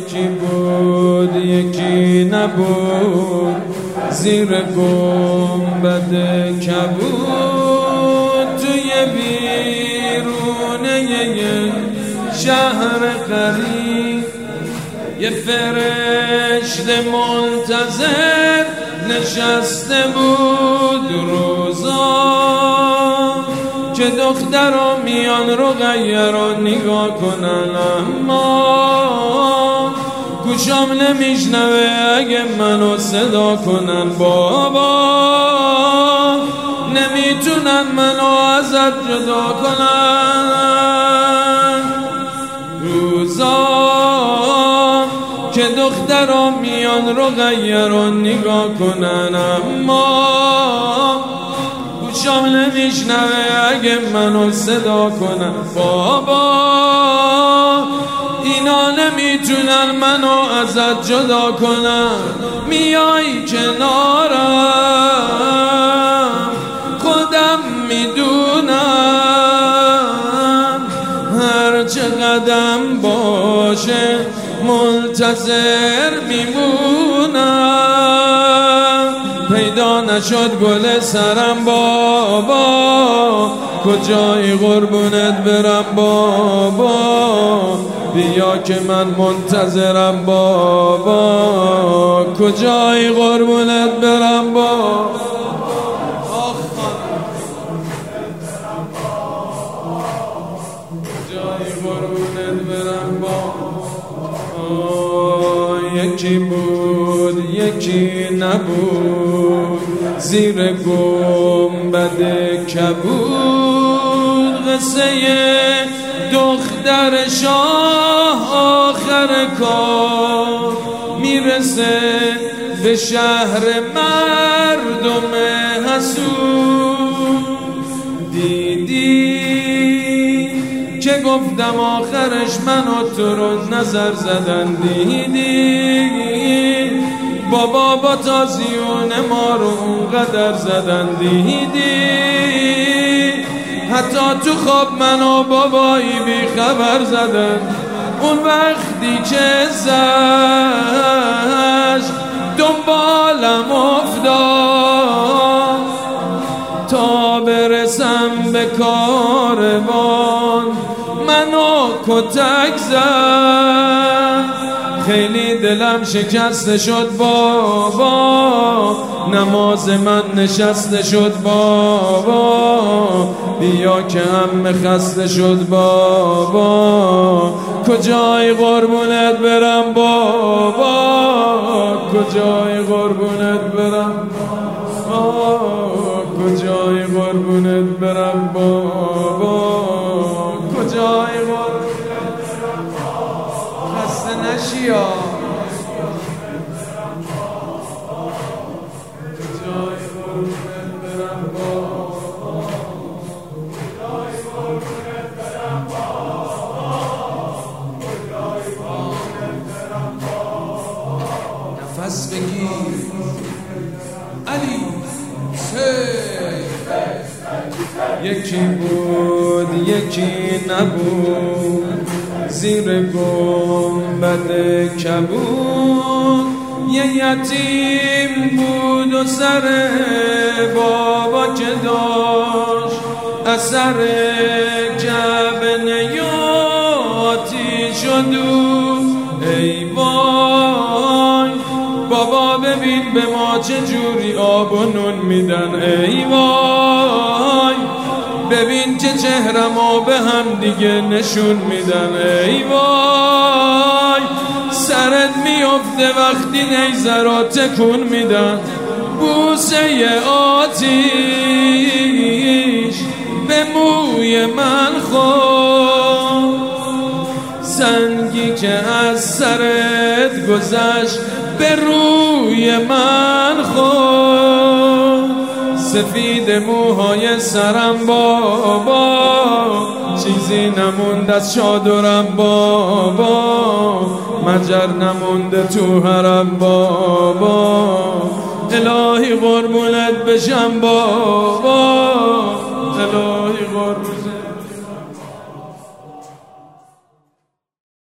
یکی بود یکی نبود، زیر گنبد کبود، توی بیرونه یه شهر غریب، یه فرشته منتظر نشسته بود روزا، که دخترا میان رقیه رو نگاه کنن، اما گوشام نمیشنوه اگه منو صدا کنن. بابا نمیتونن منو ازت جدا کنن. روزا که دخترا میان رقیه رو نگاه کنن، اما گوشام نمیشنوه اگه منو صدا کنن. بابا اینا نمیتونن منو ازت جدا کنن. میای کنارم خودم میدونم، هر چقدر باشه منتظر میمونم. پیدا نشد گل سرم بابا، کجای قربونت برم بابا، بیا که من منتظرم بابا، کجای قربونت برم بابا. کجای قربونت برم بابا. یکی بود یکی نبود، زیر گنبد کبود، قصه دختر شاه آخر کار میرسه به شهر مردم حسود. دیدی که گفتم آخرش منو تو رو نظر زدن، دیدی بابا با تازیون ما رو اونقدر زدن، دیدی حتی تو خواب منو بابایی بی خبر زدن. اون وقتی که زشت دنبالم افتاد تا برسم به کاروان، منو کتک زد. خیلی دلم شکسته شد بابا، نماز من نشسته شد بابا، بیا که هم خسته شد بابا، کجای قربونت برم بابا، کجای قربونت برم بابا، کجای قربونت برم بابا، کجای قربونت برم بابا. خسته نشیا کجای قربونت برم بابا، کجای قربونت برم بابا، کجای قربونت برم بابا. نفس بگیر علی یکی بود یکی نبود، زیر گنبد کبود، یه یتیم بود و سر بابا که داشت اثر جعبه نیاتی شدو. ای وای بابا ببین به ما چه جوری آب و نون میدن، ای وای ببین که چهرمو به هم دیگه نشون میدن، ای وای سرت میفته وقتی نیزه را تکون میدن. بوسه آتیش به موی من خورد، سنگی که از سرت گذشت به روی من خورد. سفید موهای سرم بابا، چیزی نموند از چادرم بابا، مجر نمونده تو حرم بابا. الهی قربونت بشم بابا، الهی قربونت